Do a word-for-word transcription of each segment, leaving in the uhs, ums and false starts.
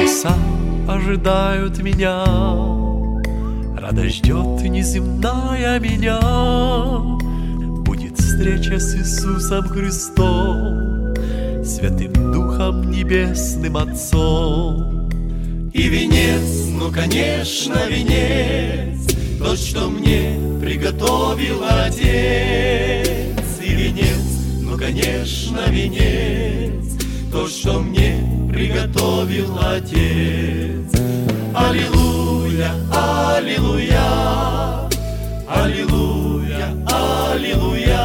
Небеса ожидают меня, радость ждет неземная меня. Будет встреча с Иисусом Христом, Святым Духом Небесным Отцом. И венец, ну конечно венец, тот, что мне приготовил Отец. И венец, ну конечно венец, то, что мне приготовил Отец. Аллилуйя, аллилуйя, аллилуйя, аллилуйя,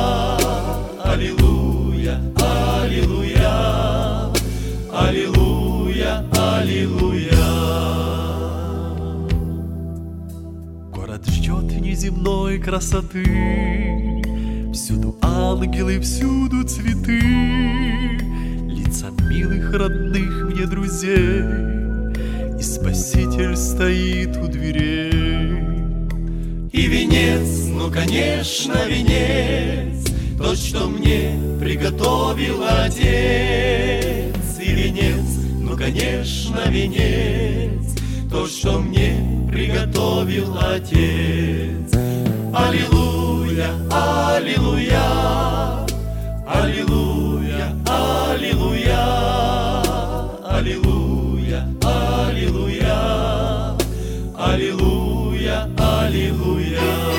аллилуйя, аллилуйя, аллилуйя, аллилуйя. Город ждет неземной красоты, всюду ангелы, всюду цветы, лица милых, родных мне друзей, и Спаситель стоит у дверей. И венец, ну конечно венец, тот, что мне приготовил Отец. И венец, ну конечно венец, тот, что мне приготовил Отец. Аллилуйя, аллилуйя, аллилуйя, аллилуйя, аллилуйя, аллилуйя, аллилуйя, аллилуйя.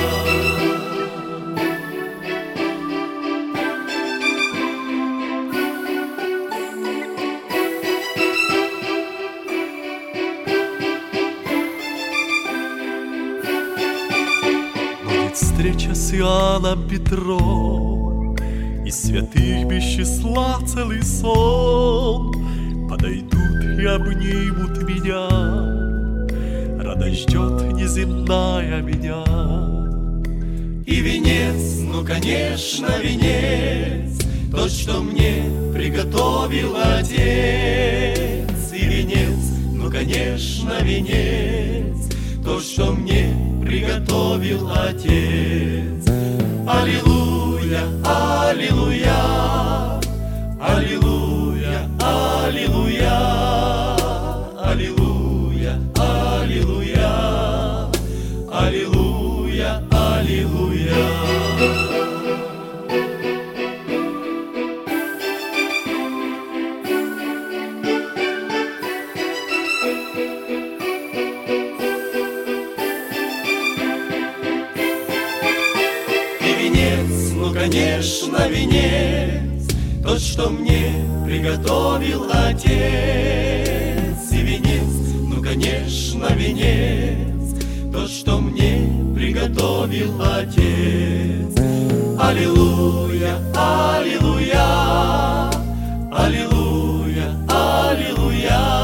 Встреча с Иоанном Петром, и святых без числа целый сон подойдут и обнимут меня, радость ждет неземная меня. И венец, ну конечно венец, тот, что мне приготовил Отец. И венец, ну конечно венец, то, что мне приготовил Отец. Аллилуйя, аллилуйя, аллилуйя, аллилуйя, аллилуйя, аллилуйя, аллилуйя, аллилуйя. Ну, конечно, венец, тот, что мне приготовил Отец. И венец, ну, конечно, венец, тот, что мне приготовил Отец. Аллилуйя, аллилуйя, аллилуйя, аллилуйя.